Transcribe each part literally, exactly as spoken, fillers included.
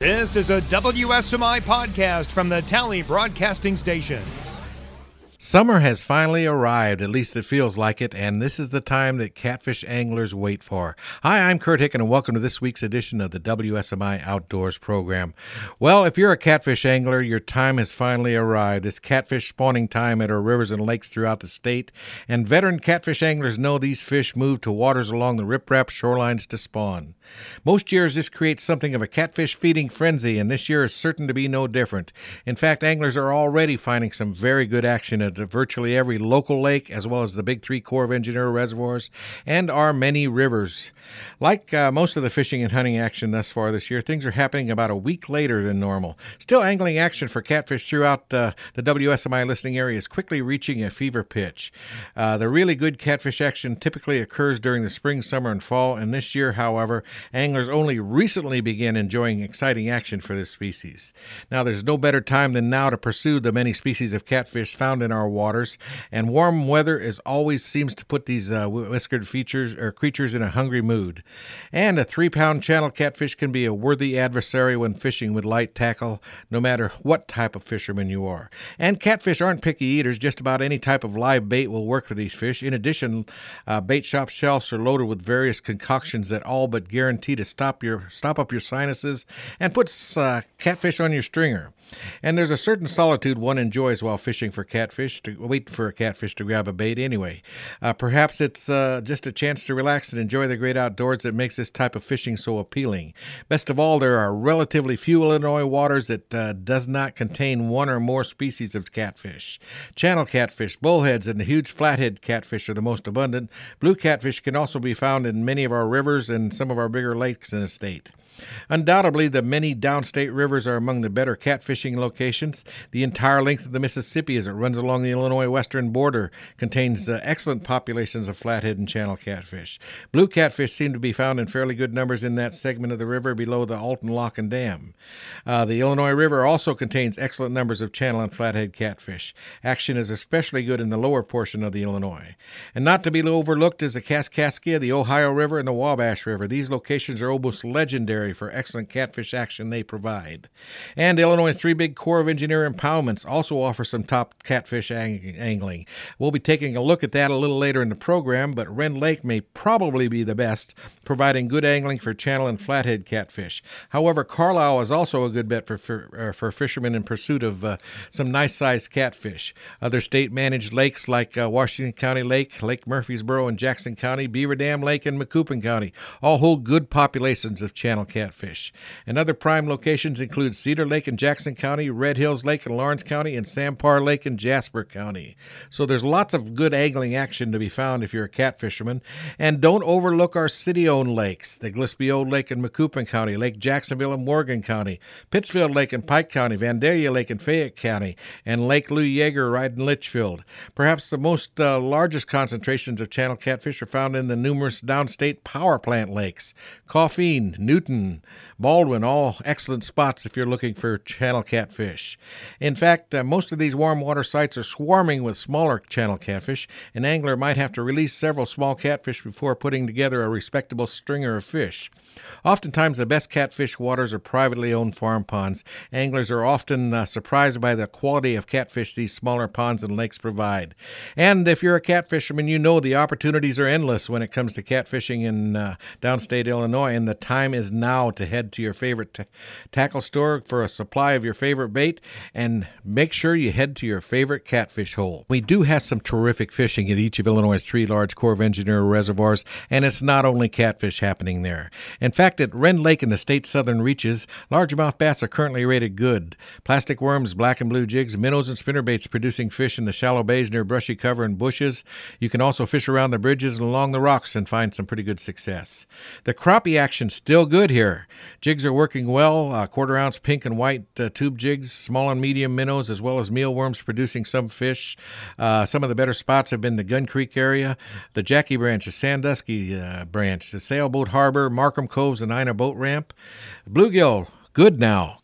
This is a W S M I podcast from the Tally Broadcasting Station. Summer has finally arrived, at least it feels like it, and this is the time that catfish anglers wait for. Hi, I'm Kurt Hicken, and welcome to this week's edition of the W S M I Outdoors program. Well, if you're a catfish angler, your time has finally arrived. It's catfish spawning time at our rivers and lakes throughout the state, and veteran catfish anglers know these fish move to waters along the riprap shorelines to spawn. Most years, this creates something of a catfish feeding frenzy, and this year is certain to be no different. In fact, anglers are already finding some very good action at virtually every local lake, as well as the big three Corps of Engineer reservoirs and our many rivers. Like uh, most of the fishing and hunting action thus far this year, things are happening about a week later than normal. Still, angling action for catfish throughout uh, the W S M I listening area is quickly reaching a fever pitch. Uh, the really good catfish action typically occurs during the spring, summer, and fall, and this year, however, anglers only recently began enjoying exciting action for this species. Now, there's no better time than now to pursue the many species of catfish found in our waters, and warm weather is always seems to put these uh, whiskered features or creatures in a hungry mood. And a three-pound channel catfish can be a worthy adversary when fishing with light tackle, no matter what type of fisherman you are. And catfish aren't picky eaters. Just about any type of live bait will work for these fish. In addition, uh, bait shop shelves are loaded with various concoctions that all but guarantee to stop your stop up your sinuses and puts uh, catfish on your stringer. And there's a certain solitude one enjoys while fishing for catfish, to wait for a catfish to grab a bait anyway. Uh, perhaps it's uh, just a chance to relax and enjoy the great outdoors that makes this type of fishing so appealing. Best of all, there are relatively few Illinois waters that uh, does not contain one or more species of catfish. Channel catfish, bullheads, and the huge flathead catfish are the most abundant. Blue catfish can also be found in many of our rivers and some of our bigger lakes in the state. Undoubtedly, the many downstate rivers are among the better catfishing locations. The entire length of the Mississippi as it runs along the Illinois western border contains uh, excellent populations of flathead and channel catfish. Blue catfish seem to be found in fairly good numbers in that segment of the river below the Alton Lock and Dam. Uh, the Illinois River also contains excellent numbers of channel and flathead catfish. Action is especially good in the lower portion of the Illinois. And not to be overlooked is the Kaskaskia, the Ohio River, and the Wabash River. These locations are almost legendary for excellent catfish action they provide. And Illinois' three big Corps of Engineer impoundments also offer some top catfish ang- angling. We'll be taking a look at that a little later in the program, but Rend Lake may probably be the best, providing good angling for channel and flathead catfish. However, Carlisle is also a good bet for for, uh, for fishermen in pursuit of uh, some nice-sized catfish. Other state-managed lakes like uh, Washington County Lake, Lake Murfreesboro in Jackson County, Beaver Dam Lake in Macoupin County all hold good populations of channel catfish. And other prime locations include Cedar Lake in Jackson County, Red Hills Lake in Lawrence County, and Sampar Lake in Jasper County. So there's lots of good angling action to be found if you're a cat fisherman. And don't overlook our city-owned lakes, the Gillespie Old Lake in Macoupin County, Lake Jacksonville in Morgan County, Pittsfield Lake in Pike County, Vandalia Lake in Fayette County, and Lake Lou Yeager right in Litchfield. Perhaps the most uh, largest concentrations of channel catfish are found in the numerous downstate power plant lakes, Coffeen, Newton, Baldwin, all excellent spots if you're looking for channel catfish. In fact, uh, most of these warm water sites are swarming with smaller channel catfish. An angler might have to release several small catfish before putting together a respectable stringer of fish. Oftentimes, the best catfish waters are privately owned farm ponds. Anglers are often uh, surprised by the quality of catfish these smaller ponds and lakes provide. And if you're a cat fisherman, you know the opportunities are endless when it comes to catfishing in uh, downstate Illinois, and the time is now to head to your favorite t- tackle store for a supply of your favorite bait, and make sure you head to your favorite catfish hole. We do have some terrific fishing at each of Illinois' three large Corps of Engineer reservoirs, and it's not only catfish happening there. In fact, at Rend Lake in the state's southern reaches, largemouth bass are currently rated good. Plastic worms, black and blue jigs, minnows, and spinnerbaits producing fish in the shallow bays near brushy cover and bushes. You can also fish around the bridges and along the rocks and find some pretty good success. The crappie action's still good here. Jigs are working well, uh, quarter-ounce pink and white uh, tube jigs, small and medium minnows, as well as mealworms producing some fish. Uh, some of the better spots have been the Gun Creek area, the Jackie Branch, the Sandusky uh, Branch, the Sailboat Harbor, Markham Coves, and Ina Boat Ramp. Bluegill, good now.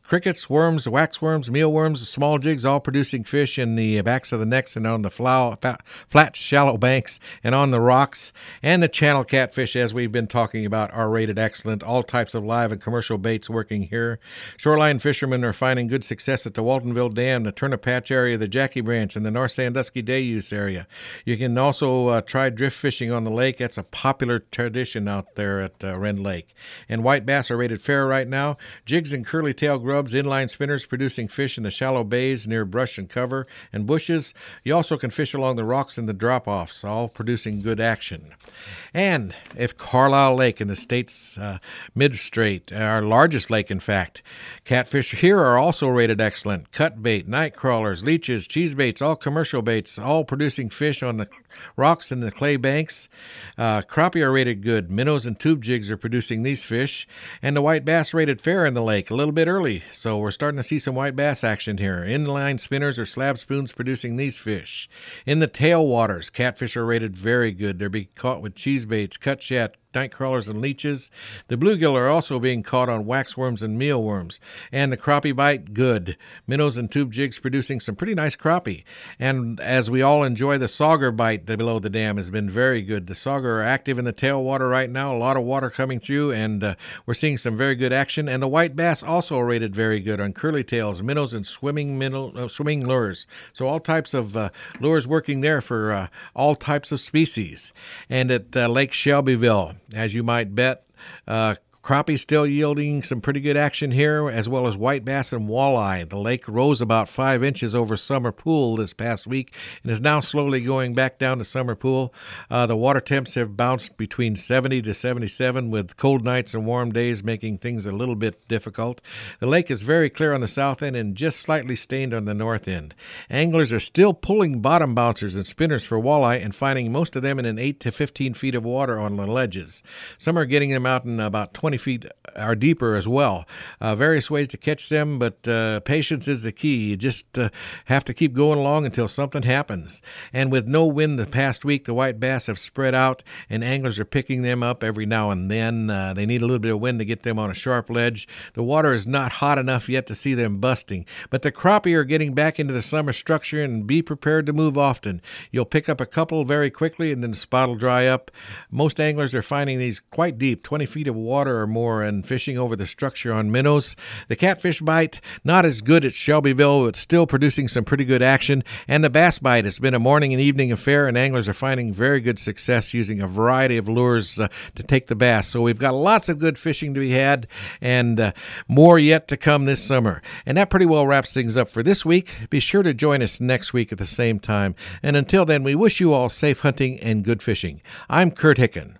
crickets, worms, waxworms, mealworms, small jigs, all producing fish in the backs of the necks and on the flat, flat, shallow banks and on the rocks. And the channel catfish, as we've been talking about, are rated excellent. All types of live and commercial baits working here. Shoreline fishermen are finding good success at the Waltonville Dam, the Turnip Patch area, the Jackie Branch, and the North Sandusky Day Use area. You can also uh, try drift fishing on the lake. That's a popular tradition out there at uh, Rend Lake. And white bass are rated fair right now. Jigs and curly tail grubs, inline spinners producing fish in the shallow bays near brush and cover and bushes. You also can fish along the rocks and the drop-offs, all producing good action. And if Carlisle Lake in the state's uh, mid-strait, our largest lake in fact, catfish here are also rated excellent. Cut bait, night crawlers, leeches, cheese baits, all commercial baits, all producing fish on the rocks and the clay banks. Uh, crappie are rated good. Minnows and tube jigs are producing these fish. And the white bass rated fair in the lake a little bit early. So we're starting to see some white bass action here. Inline spinners or slab spoons producing these fish. In the tail waters, catfish are rated very good. They're being caught with cheese baits, cut shad, night crawlers, and leeches. The bluegill are also being caught on waxworms and mealworms. And the crappie bite, good. Minnows and tube jigs producing some pretty nice crappie. And as we all enjoy, the sauger bite below the dam has been very good. The sauger are active in the tailwater right now. A lot of water coming through, and uh, we're seeing some very good action. And the white bass also rated very good on curly tails, minnows, and swimming minnow, uh, swimming lures. So all types of uh, lures working there for uh, all types of species. And at uh, Lake Shelbyville, as you might bet, uh, crappie still yielding some pretty good action here, as well as white bass and walleye. The lake rose about five inches over Summer Pool this past week and is now slowly going back down to Summer Pool. Uh, the water temps have bounced between seventy to seventy-seven, with cold nights and warm days making things a little bit difficult. The lake is very clear on the south end and just slightly stained on the north end. Anglers are still pulling bottom bouncers and spinners for walleye and finding most of them in an eight to fifteen feet of water on the ledges. Some are getting them out in about twenty feet or deeper as well. Uh, various ways to catch them, but uh, patience is the key. You just uh, have to keep going along until something happens. And with no wind the past week, the white bass have spread out, and anglers are picking them up every now and then. Uh, they need a little bit of wind to get them on a sharp ledge. The water is not hot enough yet to see them busting, but the crappie are getting back into the summer structure, and be prepared to move often. You'll pick up a couple very quickly, and then the spot will dry up. Most anglers are finding these quite deep, twenty feet of water or more, and fishing over the structure on minnows. The catfish bite, not as good at Shelbyville, but still producing some pretty good action. And the bass bite has been a morning and evening affair, and anglers are finding very good success using a variety of lures uh, to take the bass. So we've got lots of good fishing to be had, and uh, more yet to come this summer. And that pretty well wraps things up for this week. Be sure to join us next week at the same time. And until then, we wish you all safe hunting and good fishing. I'm Kurt Hicken.